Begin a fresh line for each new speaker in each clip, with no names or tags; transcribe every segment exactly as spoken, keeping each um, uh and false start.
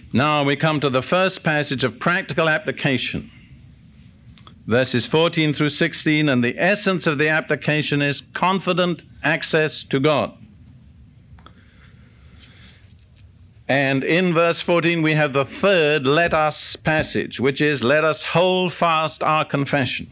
Now we come to the first passage of practical application, verses fourteen through sixteen, and the essence of the application is confident access to God. And in verse fourteen we have the third let us passage, which is let us hold fast our confession.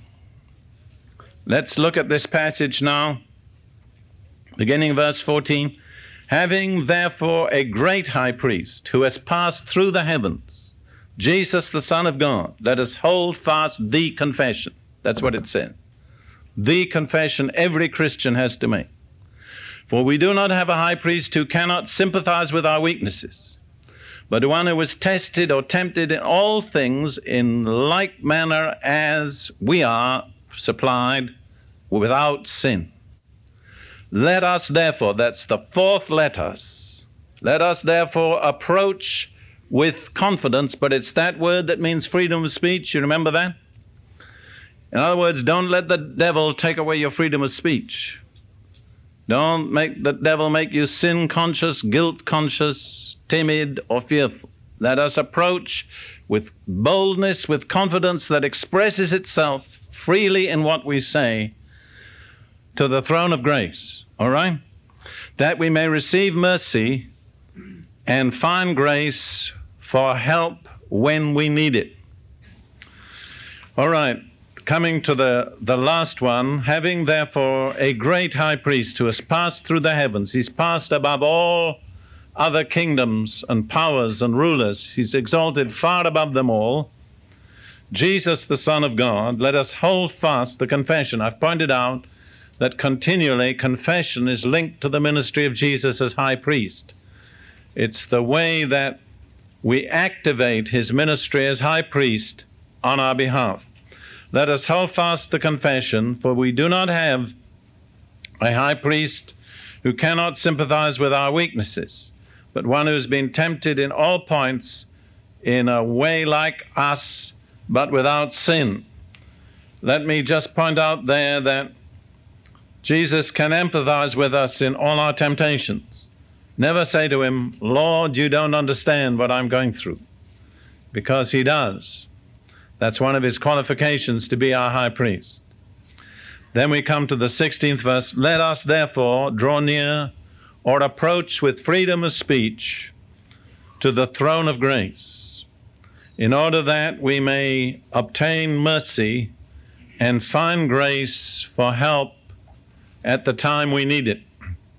Let's look at this passage now, beginning verse fourteen. Having therefore a great high priest who has passed through the heavens, Jesus the Son of God, let us hold fast the confession. That's what it says. The confession every Christian has to make. For we do not have a high priest who cannot sympathize with our weaknesses, but one who was tested or tempted in all things in like manner as we are, supplied without sin. Let us therefore, that's the fourth let us, let us therefore approach with confidence, but it's that word that means freedom of speech. You remember that? In other words, don't let the devil take away your freedom of speech. Don't make the devil make you sin conscious, guilt conscious, timid, or fearful. Let us approach with boldness, with confidence that expresses itself freely in what we say, to the throne of grace, all right? That we may receive mercy and find grace for help when we need it. All right, coming to the, the last one, having therefore a great high priest who has passed through the heavens, he's passed above all other kingdoms and powers and rulers, he's exalted far above them all, Jesus the Son of God, let us hold fast the confession. I've pointed out that continually confession is linked to the ministry of Jesus as high priest. It's the way that we activate his ministry as high priest on our behalf. Let us hold fast the confession, for we do not have a high priest who cannot sympathize with our weaknesses, but one who's been tempted in all points in a way like us, but without sin. Let me just point out there that Jesus can empathize with us in all our temptations. Never say to him, Lord, you don't understand what I'm going through, because he does. That's one of his qualifications to be our high priest. Then we come to the sixteenth verse. Let us therefore draw near or approach with freedom of speech to the throne of grace, in order that we may obtain mercy and find grace for help at the time we need it.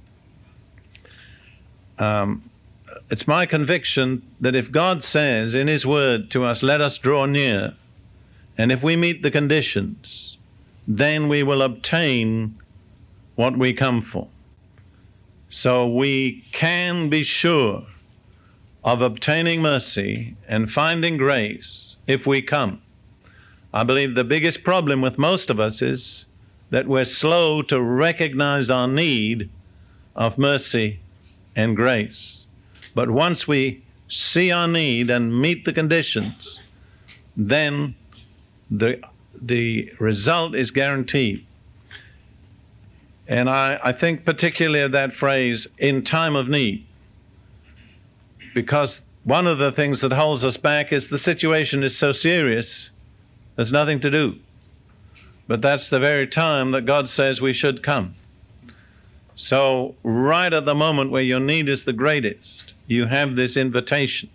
Um, it's my conviction that if God says in his word to us, let us draw near, and if we meet the conditions, then we will obtain what we come for. So we can be sure of obtaining mercy and finding grace if we come. I believe the biggest problem with most of us is that we're slow to recognize our need of mercy and grace. But once we see our need and meet the conditions, then the, the result is guaranteed. And I, I think particularly of that phrase, in time of need, because one of the things that holds us back is the situation is so serious, there's nothing to do. But that's the very time that God says we should come. So right at the moment where your need is the greatest, you have this invitation.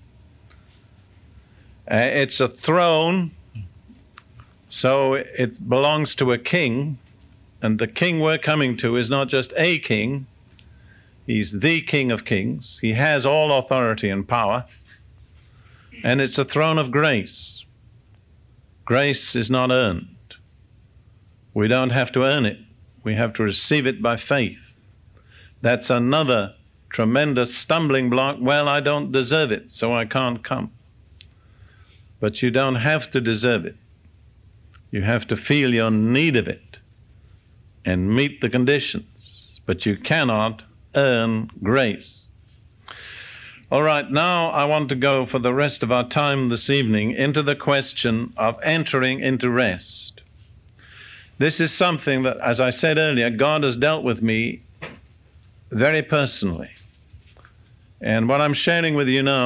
Uh, it's a throne, so it belongs to a king, and the king we're coming to is not just a king, he's the King of Kings. He has all authority and power, and it's a throne of grace. Grace is not earned. We don't have to earn it. We have to receive it by faith. That's another tremendous stumbling block. Well, I don't deserve it, so I can't come. But you don't have to deserve it. You have to feel your need of it and meet the conditions. But you cannot earn grace. All right, now I want to go for the rest of our time this evening into the question of entering into rest. This is something that, as I said earlier, God has dealt with me very personally. And what I'm sharing with you now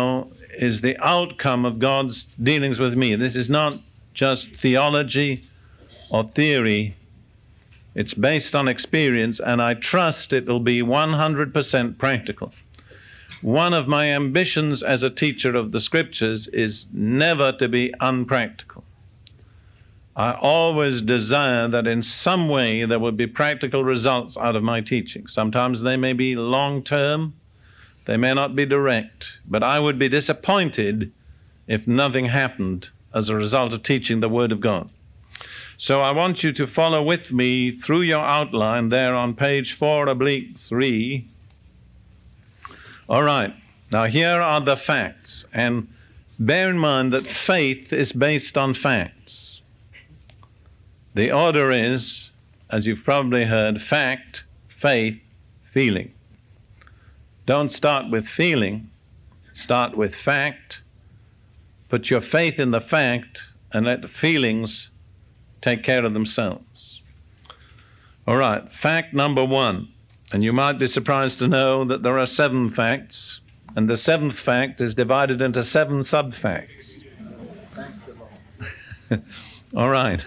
is the outcome of God's dealings with me. This is not just theology or theory. It's based on experience, and I trust it will be one hundred percent practical. One of my ambitions as a teacher of the Scriptures is never to be unpractical. I always desire that in some way there will be practical results out of my teaching. Sometimes they may be long-term, they may not be direct, but I would be disappointed if nothing happened as a result of teaching the Word of God. So I want you to follow with me through your outline there on page four oblique three. All right, now here are the facts, and bear in mind that faith is based on facts. The order is, as you've probably heard, fact, faith, feeling. Don't start with feeling, start with fact, put your faith in the fact, and let the feelings take care of themselves. All right, fact number one, and you might be surprised to know that there are seven facts, and the seventh fact is divided into seven sub-facts. All right.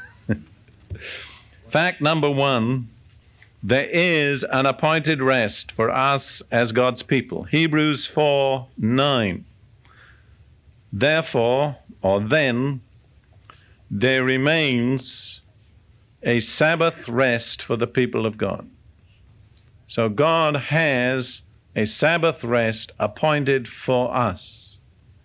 Fact number one, there is an appointed rest for us as God's people. Hebrews four nine. Therefore, or then, there remains a Sabbath rest for the people of God. So God has a Sabbath rest appointed for us.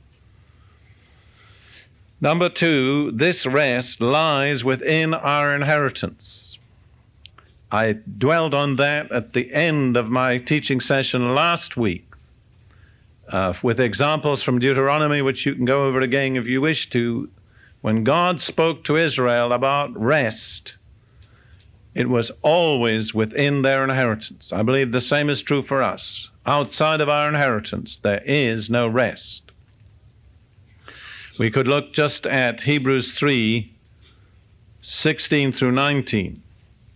Number two, this rest lies within our inheritance. I dwelled on that at the end of my teaching session last week uh, with examples from Deuteronomy, which you can go over again if you wish to. When God spoke to Israel about rest, it was always within their inheritance. I believe the same is true for us. Outside of our inheritance, there is no rest. We could look just at Hebrews three sixteen through nineteen.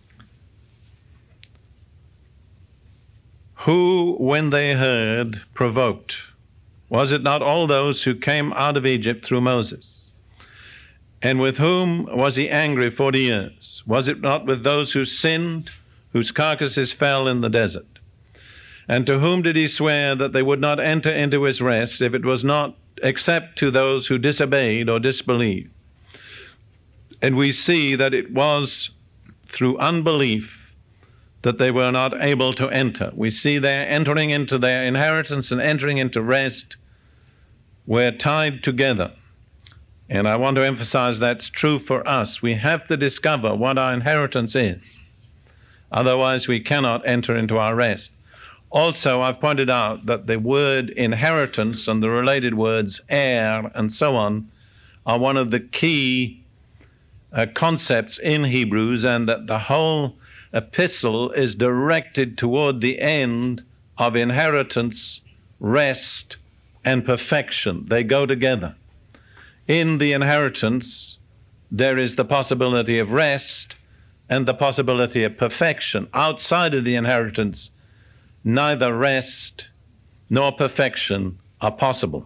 Who, when they heard, provoked? Was it not all those who came out of Egypt through Moses? And with whom was he angry forty years? Was it not with those who sinned, whose carcasses fell in the desert? And to whom did he swear that they would not enter into his rest, if it was not except to those who disobeyed or disbelieved? And we see that it was through unbelief that they were not able to enter. We see their entering into their inheritance and entering into rest were tied together. And I want to emphasize that's true for us. We have to discover what our inheritance is. Otherwise, we cannot enter into our rest. Also, I've pointed out that the word inheritance and the related words heir and so on are one of the key uh, concepts in Hebrews, and that the whole epistle is directed toward the end of inheritance, rest, and perfection. They go together. In the inheritance, there is the possibility of rest and the possibility of perfection. Outside of the inheritance, neither rest nor perfection are possible.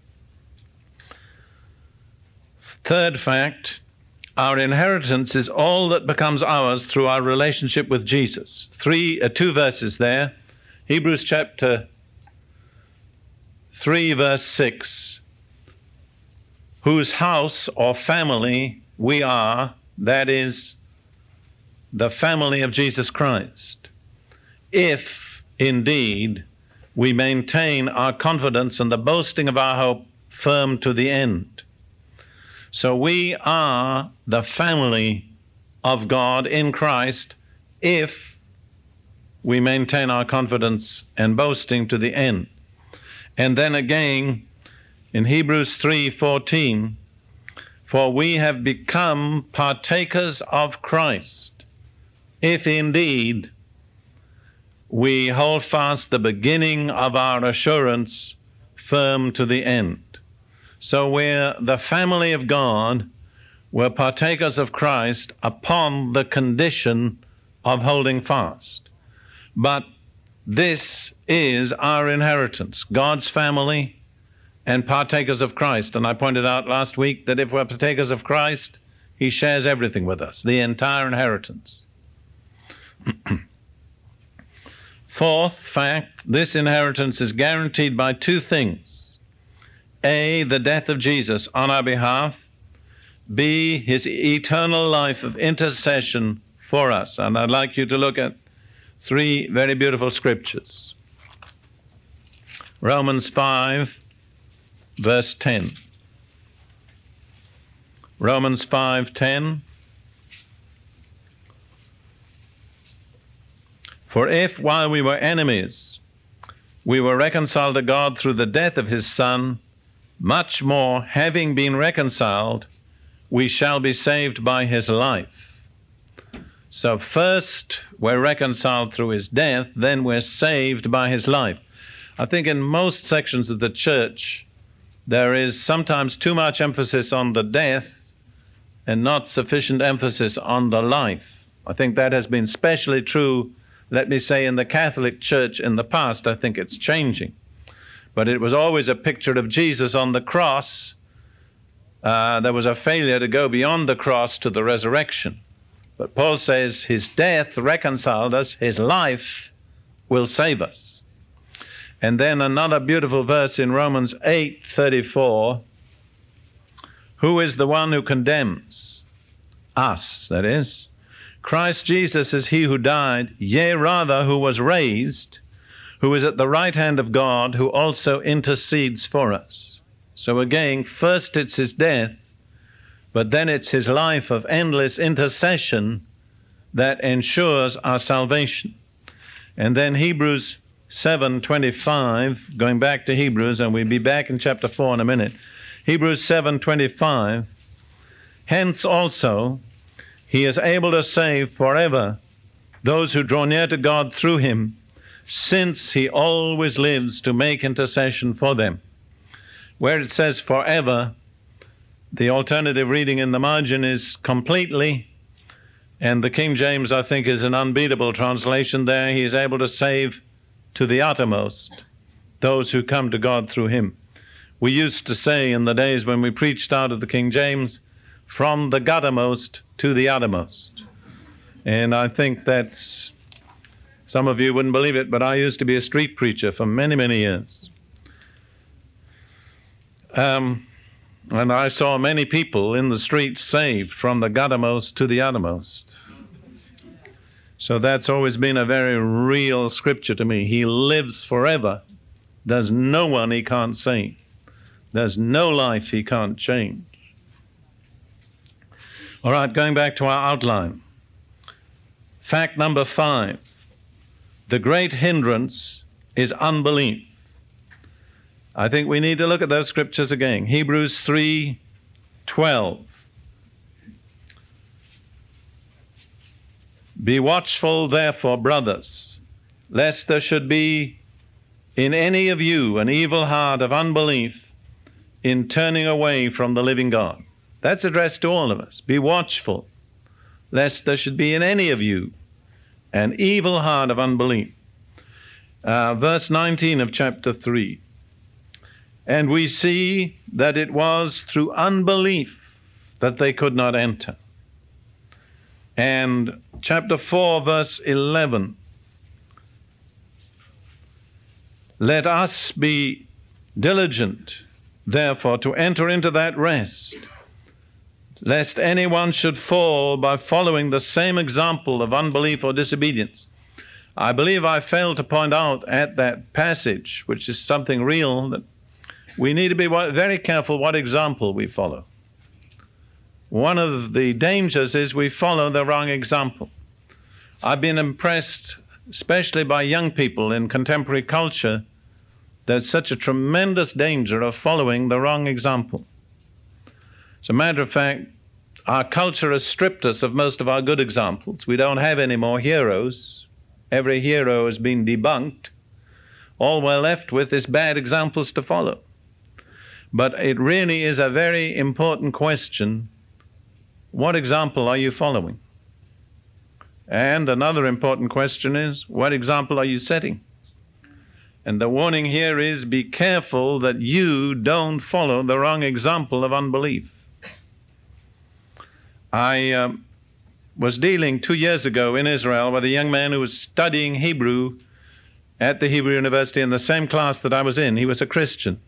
Third fact, our inheritance is all that becomes ours through our relationship with Jesus. Three, uh, two verses there. Hebrews chapter three, verse six. Whose house or family we are, that is, the family of Jesus Christ, if indeed we maintain our confidence and the boasting of our hope firm to the end. So we are the family of God in Christ if we maintain our confidence and boasting to the end. And then again, in Hebrews three fourteen, for we have become partakers of Christ, if indeed we hold fast the beginning of our assurance firm to the end. So we're the family of God, we're partakers of Christ upon the condition of holding fast. But this is our inheritance, God's family, and partakers of Christ. And I pointed out last week that if we're partakers of Christ, he shares everything with us, the entire inheritance. Fourth fact, this inheritance is guaranteed by two things. A, the death of Jesus on our behalf. B, his eternal life of intercession for us. And I'd like you to look at three very beautiful scriptures. Romans five, verse ten. Romans five ten. For if, while we were enemies, we were reconciled to God through the death of his Son, much more, having been reconciled, we shall be saved by his life. So first we're reconciled through his death, then we're saved by his life. I think in most sections of the church, there is sometimes too much emphasis on the death and not sufficient emphasis on the life. I think that has been especially true, let me say, in the Catholic Church in the past. I think it's changing. But it was always a picture of Jesus on the cross. Uh, there was a failure to go beyond the cross to the resurrection. But Paul says his death reconciled us, his life will save us. And then another beautiful verse in Romans eight thirty-four. Who is the one who condemns? Us, that is. Christ Jesus is he who died, yea, rather, who was raised, who is at the right hand of God, who also intercedes for us. So again, first it's his death, but then it's his life of endless intercession that ensures our salvation. And then Hebrews seven twenty-five, going back to Hebrews, and we'll be back in chapter four in a minute. Hebrews seven twenty-five, hence also he is able to save forever those who draw near to God through him, since he always lives to make intercession for them. Where it says forever, the alternative reading in the margin is completely, and the King James, I think, is an unbeatable translation there. He is able to save to the uttermost those who come to God through him. We used to say in the days when we preached out of the King James, from the guttermost to the uttermost. And I think that's, some of you wouldn't believe it, but I used to be a street preacher for many, many years. Um, and I saw many people in the streets saved from the guttermost to the uttermost. So that's always been a very real scripture to me. He lives forever. There's no one he can't save. There's no life he can't change. All right, going back to our outline. Fact number five, the great hindrance is unbelief. I think we need to look at those scriptures again. Hebrews three twelve. Be watchful, therefore, brothers, lest there should be in any of you an evil heart of unbelief in turning away from the living God. That's addressed to all of us. Be watchful, lest there should be in any of you an evil heart of unbelief. Uh, verse nineteen of chapter three. And we see that it was through unbelief that they could not enter. And chapter four, verse eleven. Let us be diligent, therefore, to enter into that rest, lest anyone should fall by following the same example of unbelief or disobedience. I believe I failed to point out at that passage, which is something real, that we need to be very careful what example we follow. One of the dangers is we follow the wrong example. I've been impressed, especially by young people in contemporary culture, there's such a tremendous danger of following the wrong example. As a matter of fact, our culture has stripped us of most of our good examples. We don't have any more heroes. Every hero has been debunked. All we're left with is bad examples to follow. But it really is a very important question. What example are you following? And another important question is, what example are you setting? And the warning here is, be careful that you don't follow the wrong example of unbelief. I um, was dealing two years ago in Israel with a young man who was studying Hebrew at the Hebrew University in the same class that I was in. He was a Christian.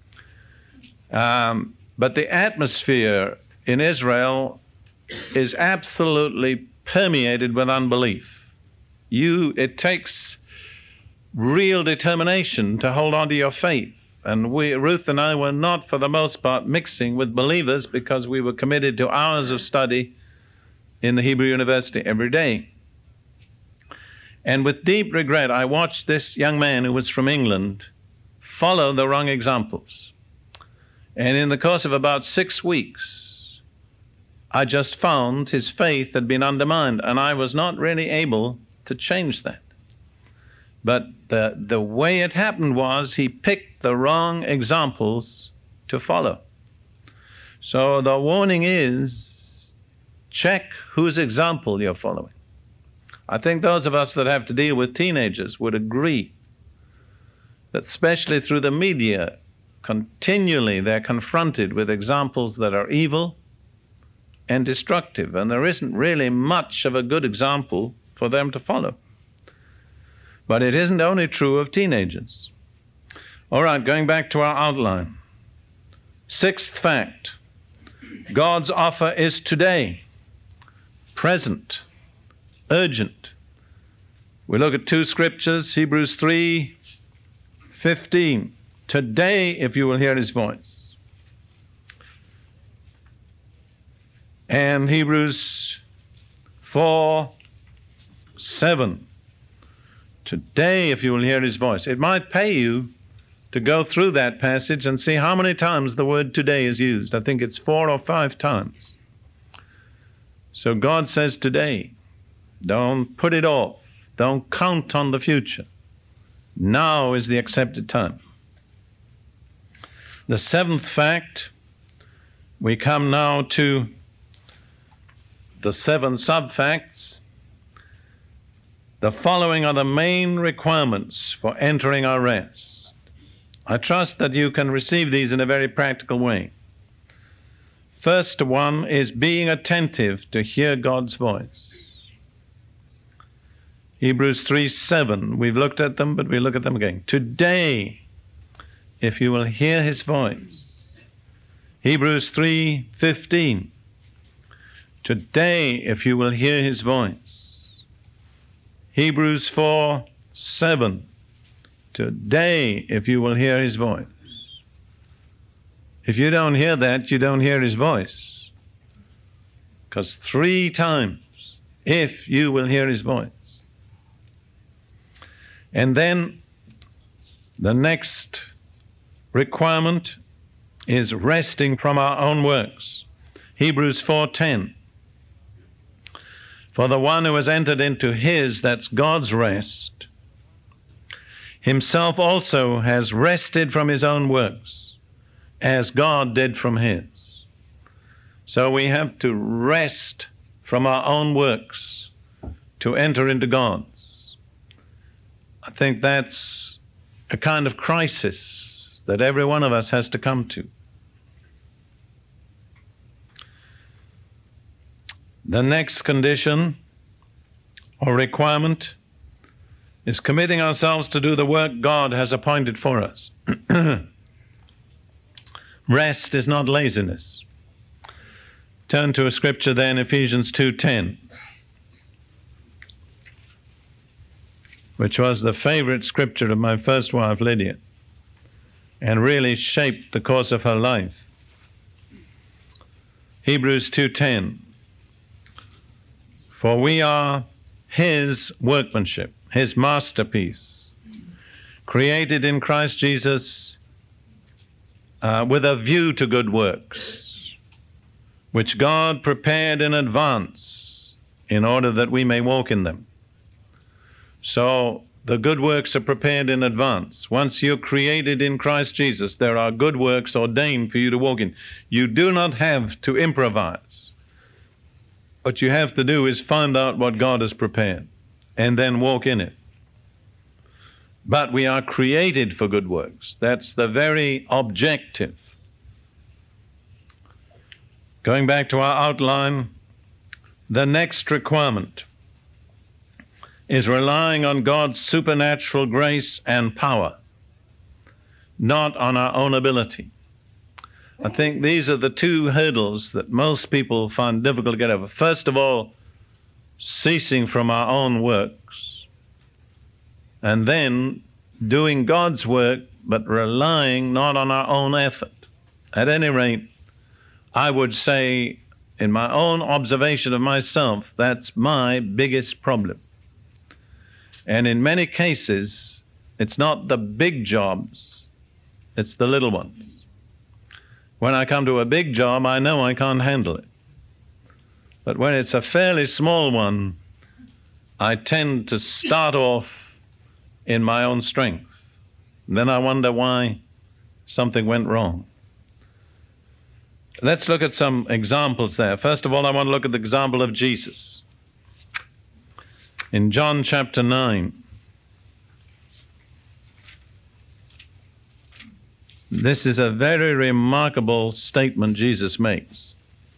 Um, but the atmosphere in Israel is absolutely permeated with unbelief. You, it takes real determination to hold on to your faith. And we, Ruth and I, were not, for the most part, mixing with believers because we were committed to hours of study in the Hebrew University every day. And with deep regret, I watched this young man who was from England follow the wrong examples. And in the course of about six weeks, I just found his faith had been undermined, and I was not really able to change that. But the, the way it happened was he picked the wrong examples to follow. So the warning is, check whose example you're following. I think those of us that have to deal with teenagers would agree that especially through the media, continually they're confronted with examples that are evil and destructive, and there isn't really much of a good example for them to follow. But it isn't only true of teenagers. All right, going back to our outline. Sixth fact, God's offer is today, present, urgent. We look at two scriptures, Hebrews three fifteen. Today, if you will hear his voice. And Hebrews four seven. Today, if you will hear his voice. It might pay you to go through that passage and see how many times the word today is used. I think it's four or five times. So God says today. Don't put it off. Don't count on the future. Now is the accepted time. The seventh fact, we come now to the seven sub-facts. The following are the main requirements for entering our rest. I trust that you can receive these in a very practical way. First one is being attentive to hear God's voice. Hebrews three seven, we've looked at them, but we look at them again. Today, if you will hear his voice. Hebrews three fifteen, today, if you will hear his voice. Hebrews four seven, today, if you will hear his voice. If you don't hear that, you don't hear his voice. Because three times, if you will hear his voice. And then the next requirement is resting from our own works. Hebrews four ten. For the one who has entered into his, that's God's rest, himself also has rested from his own works, as God did from his. So we have to rest from our own works to enter into God's. I think that's a kind of crisis that every one of us has to come to. The next condition or requirement is committing ourselves to do the work God has appointed for us. Rest is not laziness. Turn to a scripture then, Ephesians two ten, which was the favorite scripture of my first wife, Lydia, and really shaped the course of her life. Hebrews two ten. For we are his workmanship, his masterpiece, created in Christ Jesus uh, with a view to good works, which God prepared in advance in order that we may walk in them. So the good works are prepared in advance. Once you're created in Christ Jesus, there are good works ordained for you to walk in. You do not have to improvise. What you have to do is find out what God has prepared and then walk in it. But we are created for good works. That's the very objective. Going back to our outline, the next requirement is relying on God's supernatural grace and power, not on our own ability. I think these are the two hurdles that most people find difficult to get over. First of all, ceasing from our own works, and then doing God's work, but relying not on our own effort. At any rate, I would say, in my own observation of myself, that's my biggest problem. And in many cases, it's not the big jobs, it's the little ones. When I come to a big job, I know I can't handle it. But when it's a fairly small one, I tend to start off in my own strength. And then I wonder why something went wrong. Let's look at some examples there. First of all, I want to look at the example of Jesus. In John chapter nine, this is a very remarkable statement Jesus makes.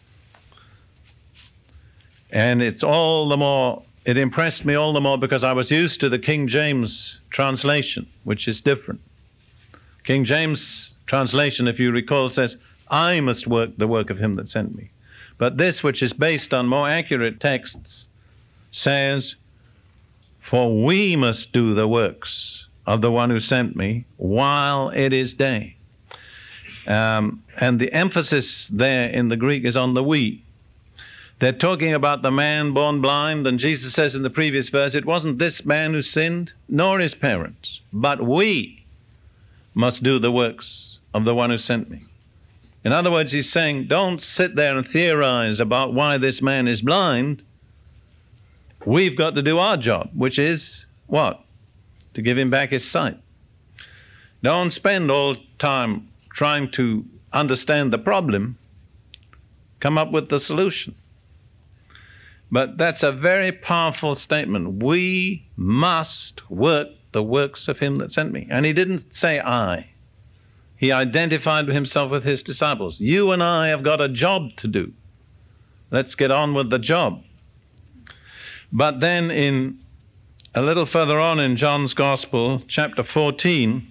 And it's all the more, it impressed me all the more because I was used to the King James translation, which is different. King James translation, if you recall, says, I must work the work of him that sent me. But this, which is based on more accurate texts, says, for we must do the works of the one who sent me while it is day. Um, and the emphasis there in the Greek is on the we. They're talking about the man born blind, and Jesus says in the previous verse, it wasn't this man who sinned, nor his parents, but we must do the works of the one who sent me. In other words, he's saying, don't sit there and theorize about why this man is blind. We've got to do our job, which is what? To give him back his sight. Don't spend all time trying to understand the problem. Come up with the solution. But that's a very powerful statement. We must work the works of him that sent me. And he didn't say I. He identified himself with his disciples. You and I have got a job to do. Let's get on with the job. But then in a little further on in John's Gospel, chapter fourteen,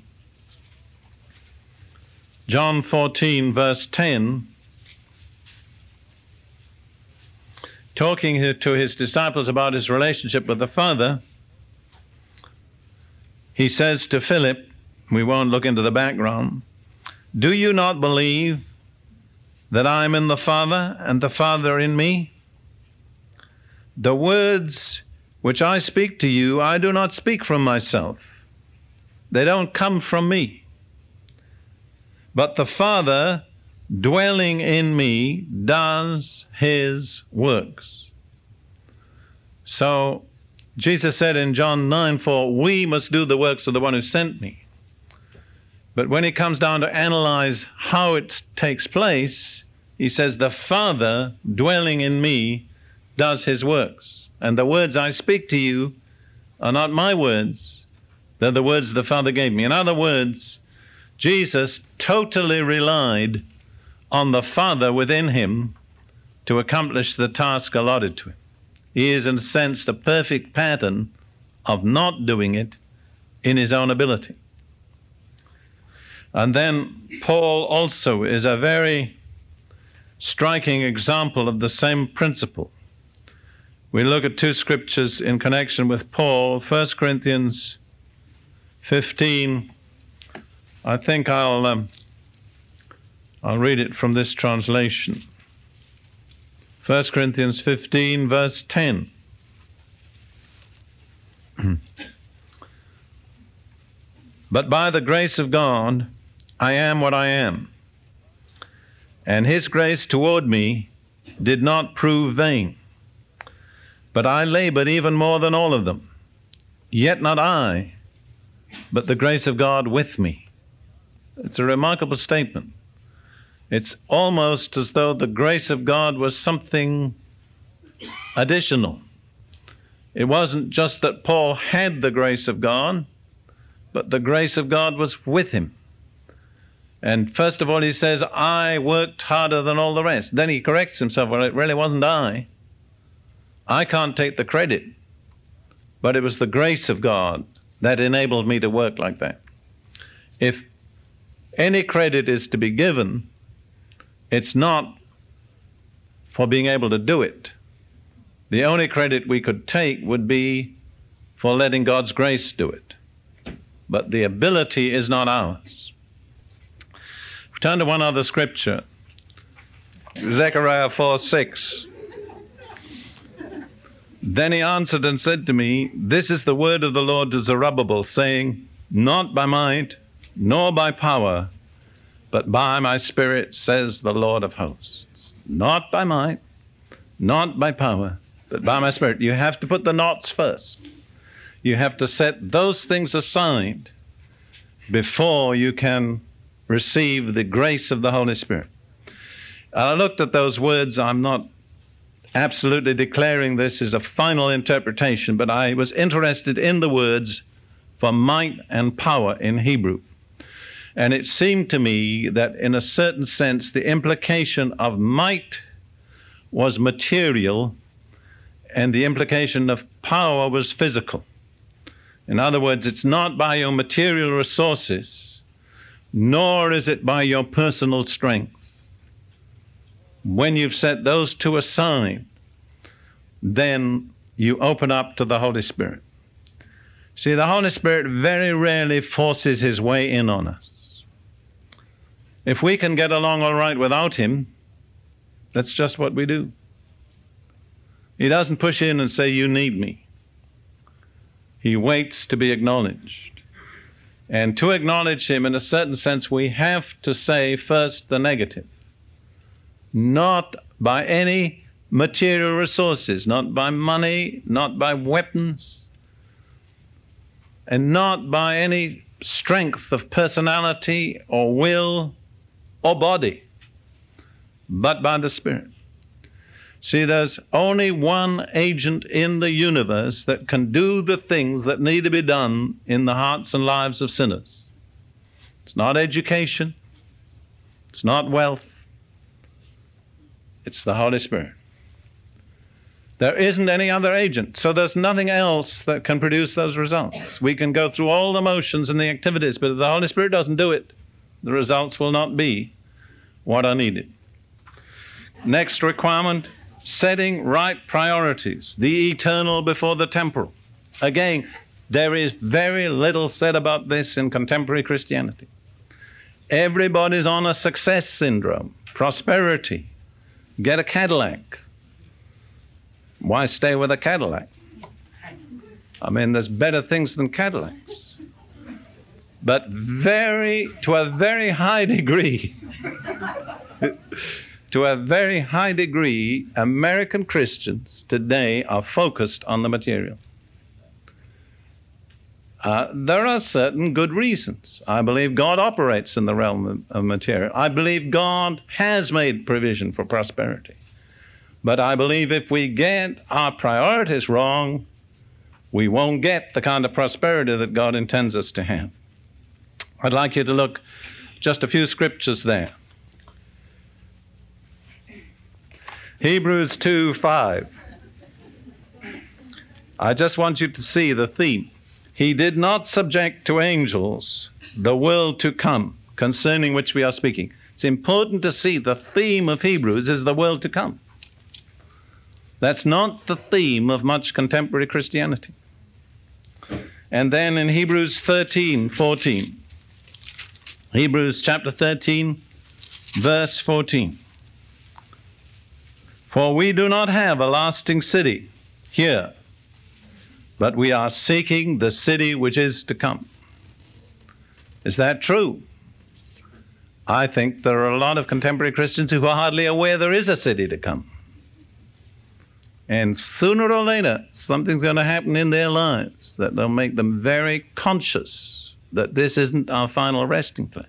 John fourteen, verse ten, talking to his disciples about his relationship with the Father, he says to Philip, we won't look into the background, do you not believe that I am in the Father and the Father in me? The words which I speak to you, I do not speak from myself. They don't come from me. But the Father dwelling in me does his works. So Jesus said in John nine four, we must do the works of the one who sent me. But when it comes down to analyze how it takes place, he says, the Father dwelling in me does his works. And the words I speak to you are not my words. They're the words the Father gave me. In other words, Jesus totally relied on the Father within him to accomplish the task allotted to him. He is, in a sense, the perfect pattern of not doing it in his own ability. And then Paul also is a very striking example of the same principle. We look at two scriptures in connection with Paul, First Corinthians fifteen. I think I'll, um, I'll read it from this translation. First Corinthians fifteen, verse ten. But by the grace of God, I am what I am. And his grace toward me did not prove vain. But I labored even more than all of them. Yet not I, but the grace of God with me. It's a remarkable statement. It's almost as though the grace of God was something additional. It wasn't just that Paul had the grace of God, but the grace of God was with him. And first of all, he says, I worked harder than all the rest. Then he corrects himself, well, it really wasn't I. I can't take the credit, but it was the grace of God that enabled me to work like that. If any credit is to be given, it's not for being able to do it. The only credit we could take would be for letting God's grace do it. But the ability is not ours. We turn to one other scripture, Zechariah four six. Then he answered and said to me, this is the word of the Lord to Zerubbabel, saying, not by might, nor by power, but by my Spirit, says the Lord of hosts. Not by might, not by power, but by my Spirit. You have to put the knots first. You have to set those things aside before you can receive the grace of the Holy Spirit. I looked at those words. I'm not absolutely declaring this as a final interpretation, but I was interested in the words for might and power in Hebrew. And it seemed to me that in a certain sense, the implication of might was material and the implication of power was physical. In other words, it's not by your material resources, nor is it by your personal strength. When you've set those two aside, then you open up to the Holy Spirit. See, the Holy Spirit very rarely forces his way in on us. If we can get along all right without him, that's just what we do. He doesn't push in and say, you need me. He waits to be acknowledged. And to acknowledge him, in a certain sense, we have to say first the negative. Not by any material resources, not by money, not by weapons, and not by any strength of personality or will or body, but by the Spirit. See, there's only one agent in the universe that can do the things that need to be done in the hearts and lives of sinners. It's not education. It's not wealth. It's the Holy Spirit. There isn't any other agent, so there's nothing else that can produce those results. We can go through all the motions and the activities, but if the Holy Spirit doesn't do it, the results will not be what are needed. Next requirement, setting right priorities, the eternal before the temporal. Again, there is very little said about this in contemporary Christianity. Everybody's on a success syndrome, prosperity, get a Cadillac. Why stay with a Cadillac? I mean, there's better things than Cadillacs. But very, to a very high degree, to a very high degree, American Christians today are focused on the material. Uh, there are certain good reasons. I believe God operates in the realm of, of material. I believe God has made provision for prosperity. But I believe if we get our priorities wrong, we won't get the kind of prosperity that God intends us to have. I'd like you to look just a few scriptures there. Hebrews two five. I just want you to see the theme. He did not subject to angels the world to come, concerning which we are speaking. It's important to see the theme of Hebrews is the world to come. That's not the theme of much contemporary Christianity. And then in Hebrews thirteen fourteen. Hebrews chapter thirteen, verse fourteen. For we do not have a lasting city here, but we are seeking the city which is to come. Is that true? I think there are a lot of contemporary Christians who are hardly aware there is a city to come. And sooner or later, something's going to happen in their lives that will make them very conscious that this isn't our final resting place.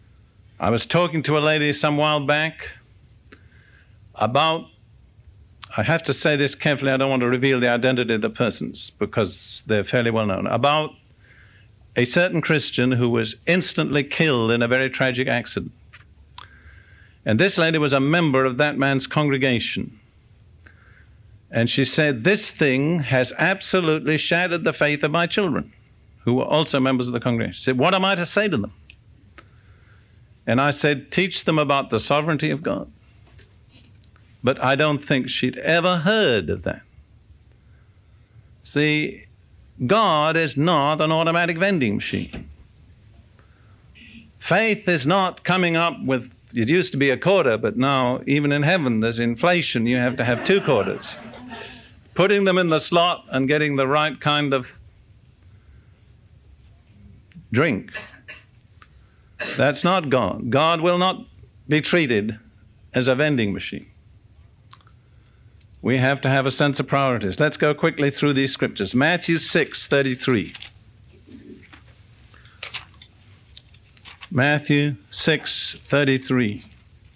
I was talking to a lady some while back about I have to say this carefully. I don't want to reveal the identity of the persons because they're fairly well known. About a certain Christian who was instantly killed in a very tragic accident. And this lady was a member of that man's congregation. And she said, this thing has absolutely shattered the faith of my children, who were also members of the congregation. She said, what am I to say to them? And I said, teach them about the sovereignty of God. But I don't think she'd ever heard of that. See, God is not an automatic vending machine. Faith is not coming up with, it used to be a quarter, but now even in heaven there's inflation. You have to have two quarters. Putting them in the slot and getting the right kind of drink. That's not God. God will not be treated as a vending machine. We have to have a sense of priorities. Let's go quickly through these scriptures. Matthew six thirty-three. Matthew six thirty-three.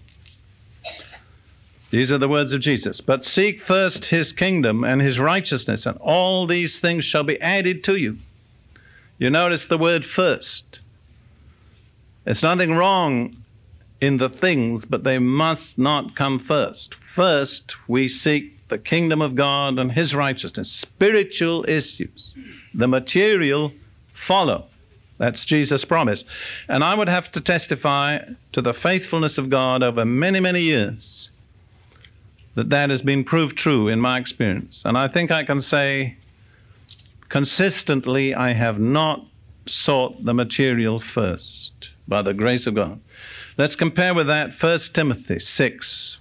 These are the words of Jesus. But seek first his kingdom and his righteousness, and all these things shall be added to you. You notice the word first. There's nothing wrong in the things, but they must not come first. First, we seek the kingdom of God and his righteousness, spiritual issues. The material follow. That's Jesus' promise. And I would have to testify to the faithfulness of God over many, many years that that has been proved true in my experience. And I think I can say consistently I have not sought the material first by the grace of God. Let's compare with that First Timothy six.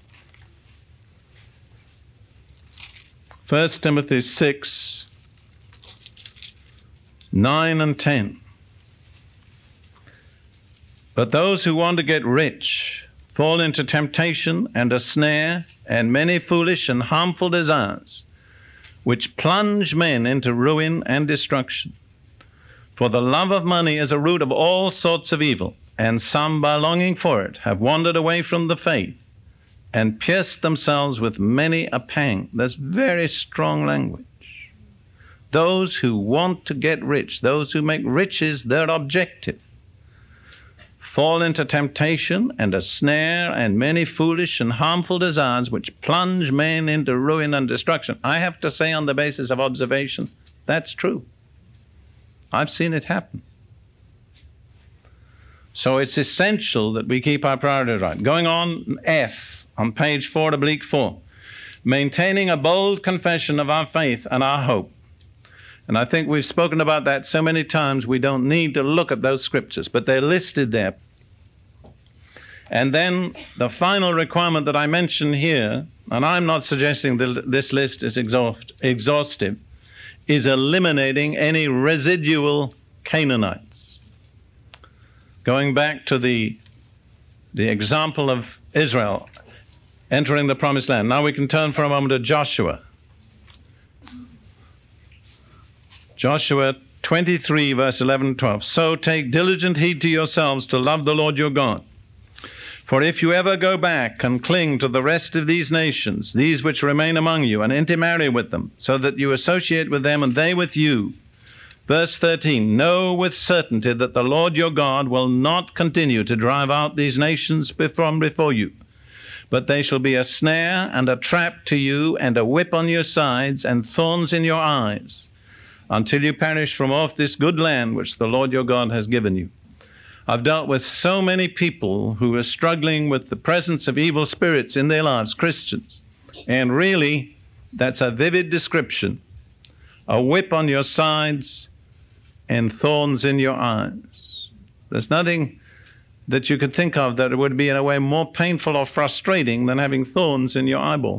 First Timothy six, nine and ten. But those who want to get rich fall into temptation and a snare and many foolish and harmful desires, which plunge men into ruin and destruction. For the love of money is a root of all sorts of evil, and some by longing for it have wandered away from the faith and pierced themselves with many a pang. That's very strong language. Those who want to get rich, those who make riches their objective, fall into temptation and a snare and many foolish and harmful desires which plunge men into ruin and destruction. I have to say on the basis of observation, that's true. I've seen it happen. So it's essential that we keep our priorities right. Going on, F, on page four, oblique four. Maintaining a bold confession of our faith and our hope. And I think we've spoken about that so many times we don't need to look at those scriptures, but they're listed there. And then the final requirement that I mention here, and I'm not suggesting that this list is exhaust, exhaustive, is eliminating any residual Canaanites. Going back to the, the example of Israel entering the promised land. Now we can turn for a moment to Joshua. Joshua twenty-three, verse eleven and twelve. So take diligent heed to yourselves to love the Lord your God. For if you ever go back and cling to the rest of these nations, these which remain among you, and intermarry with them, so that you associate with them and they with you. Verse thirteen, know with certainty that the Lord your God will not continue to drive out these nations from before you, but they shall be a snare and a trap to you, and a whip on your sides, and thorns in your eyes, until you perish from off this good land which the Lord your God has given you. I've dealt with so many people who are struggling with the presence of evil spirits in their lives, Christians. And really, that's a vivid description. A whip on your sides and thorns in your eyes. There's nothing that you could think of that would be in a way more painful or frustrating than having thorns in your eyeballs.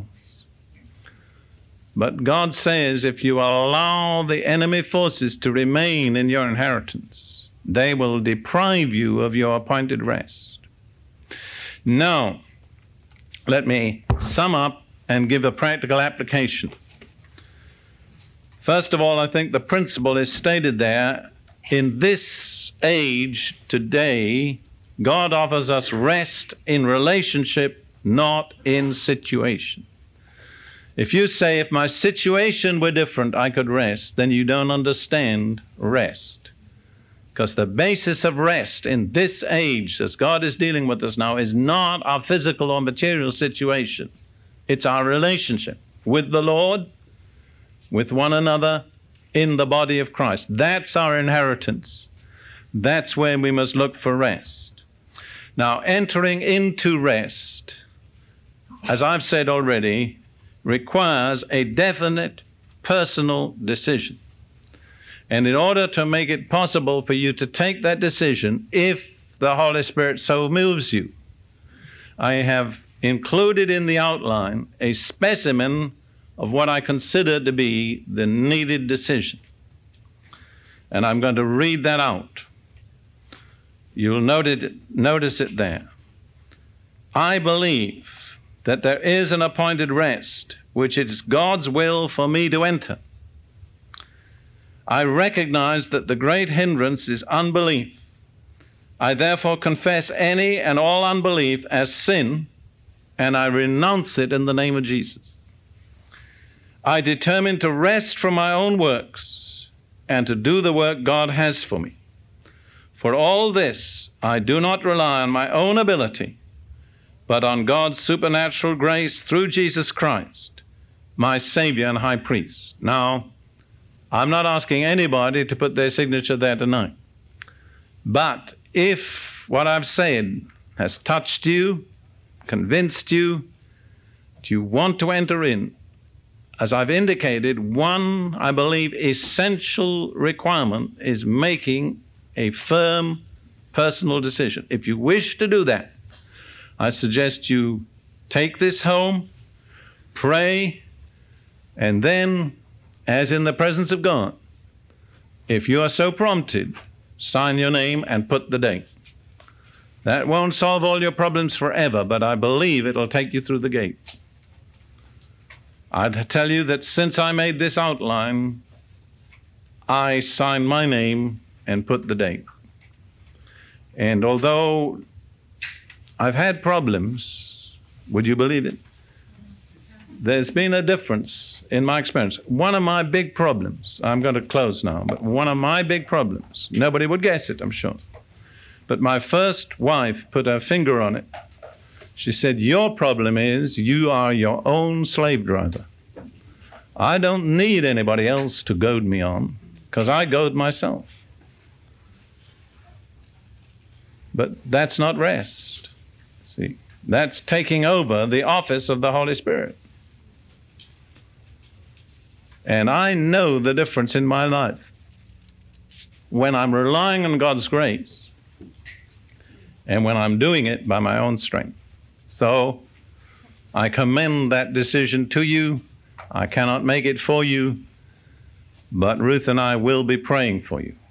But God says if you allow the enemy forces to remain in your inheritance, they will deprive you of your appointed rest. Now, let me sum up and give a practical application. First of all, I think the principle is stated there. In this age today, God offers us rest in relationship, not in situation. If you say, if my situation were different, I could rest, then you don't understand rest. Because the basis of rest in this age, as God is dealing with us now, is not our physical or material situation. It's our relationship with the Lord, with one another, in the body of Christ. That's our inheritance. That's where we must look for rest. Now, entering into rest, as I've said already, requires a definite personal decision. And in order to make it possible for you to take that decision, if the Holy Spirit so moves you, I have included in the outline a specimen of what I consider to be the needed decision. And I'm going to read that out. You'll note it, notice it there. I believe that there is an appointed rest, which is God's will for me to enter. I recognize that the great hindrance is unbelief. I therefore confess any and all unbelief as sin, and I renounce it in the name of Jesus. I determine to rest from my own works and to do the work God has for me. For all this, I do not rely on my own ability, but on God's supernatural grace through Jesus Christ, my Savior and High Priest. Now, I'm not asking anybody to put their signature there tonight. But if what I've said has touched you, convinced you, that you want to enter in, as I've indicated, one, I believe, essential requirement is making a firm personal decision. If you wish to do that, I suggest you take this home, pray, and then, as in the presence of God, if you are so prompted, sign your name and put the date. That won't solve all your problems forever, but I believe it'll take you through the gate. I'd tell you that since I made this outline, I signed my name and put the date. And although I've had problems, would you believe it? There's been a difference in my experience. One of my big problems, I'm going to close now, but one of my big problems, nobody would guess it, I'm sure, but my first wife put her finger on it. She said, your problem is you are your own slave driver. I don't need anybody else to goad me on, because I goad myself. But that's not rest. See, that's taking over the office of the Holy Spirit. And I know the difference in my life when I'm relying on God's grace and when I'm doing it by my own strength. So I commend that decision to you. I cannot make it for you, but Ruth and I will be praying for you.